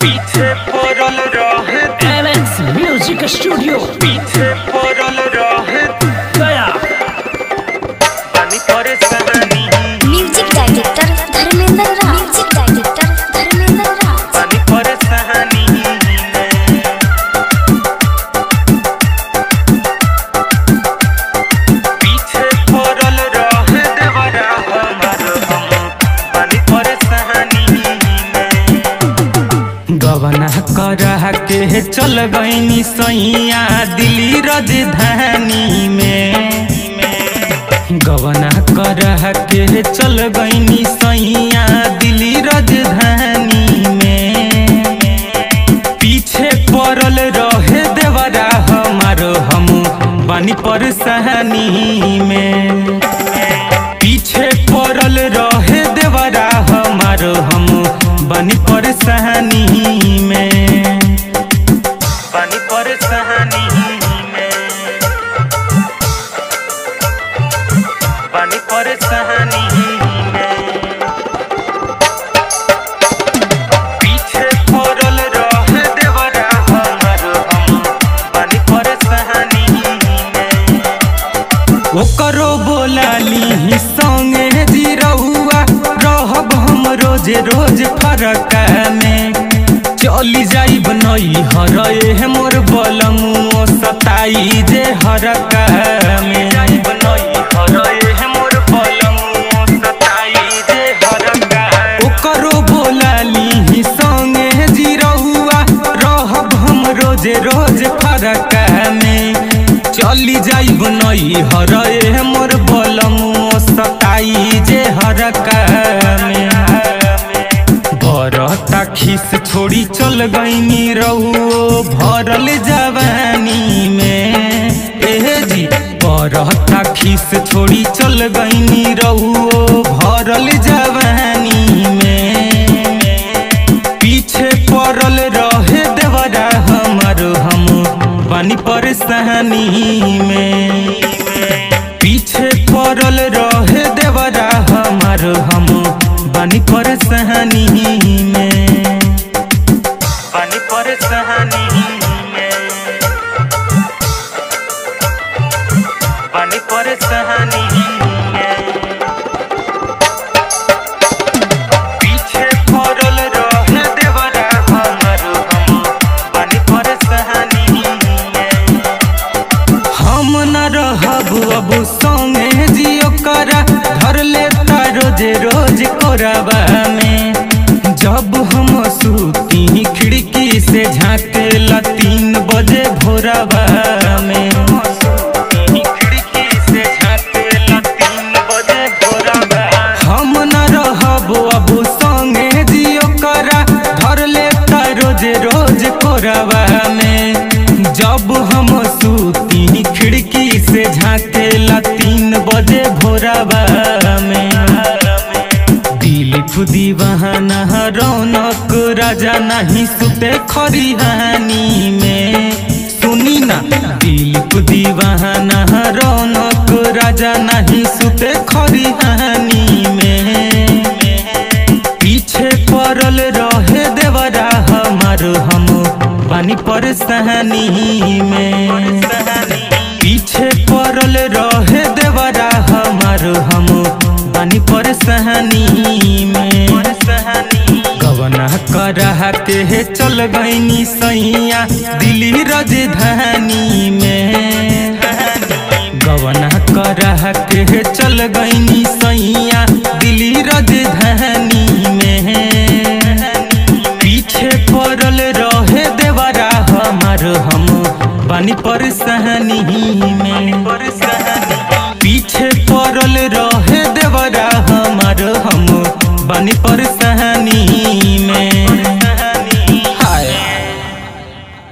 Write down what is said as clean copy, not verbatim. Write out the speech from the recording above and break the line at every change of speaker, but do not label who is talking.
पीछे पड़ल रहे
एलेक्स म्यूजिक स्टूडियो
पीछे पड़ल रहे
गया।
पानी परे सहानी
music director Dharmendra Rao. Music director Dharmendra Rao.
पानी परे सहानी पीछे पड़ल रहे देवरा हमार हम पानी परे सहानी
गवना करह के चल गईनी सैया दिल्ली राजधानी में। गवना करह के चल गईनी सैया दिल्ली राजधानी में। पीछे पड़ल रहे देवरा हमार हम बानी परेशानी में। पीछे पड़ल रहे देवरा हमार हम बानी परेशानी में।
पानी परे सहानी पानी परे सहानी पीछे पड़ल रहे देवरा हमार हम पानी परे सहानी
ओकरो बोलाली संगे जिरौआ रहब हम रोज रोज फरक में। चली जाइब नई हरे मोर बलमु सताई जे हरक में। ओकरो बोलाली संगे जिरौआ रहब हम रोज रोज फरक में। चली जाइब नई हरे मोर बलमु सताई जे हरक में। भरता खीस छोड़ी चल गईनी रहुओ भरल जवानी में। एहे जी भरता खीस छोड़ी चल गईनी रहुओ भरल जवानी में। पीछे पड़ल रहे देवरा हमार हम बानी परेशानी में। पीछे पड़ल रहे देवरा हमार हम बानी परेशानी में।
पानी परे सहानी पानी परे सहानी पीछे पड़ल रहे देवरा हमार हम पानी परे सहानी
हम न रहब अब संगे जियो करा धर लेता रोज रोज कोराबा में। जब हम सूती खिड़की से झाँकेला 3 बजे भोराबा में।
खिड़की से झाँकेला 3 बजे भोरबा
हम न रहब अब संगे जियो करा धर लेता रोज रोज कोराबा में। जब हम सूती खिड़की से झाँकेला 3 बजे भोराबा में। दिलीप दीवाना रौनक राजा नहीं सुते खरिहानी में। सुनी ना दिलीप दीवाना रौनक राजा नहीं सुते खरिहानी में। पीछे पड़ल रहे देवरा हमार हम बानी परेशानी में। पीछे पड़ल रहे देवरा हमार हम बानी परेशानी में। गवना करह के चल गईनी सैया दिल्ली राजधानी में। गवना करह के चल गईनी सैया दिल्ली राजधानी में। पीछे पड़ल रहे देवरा हमार हम बानी परेशानी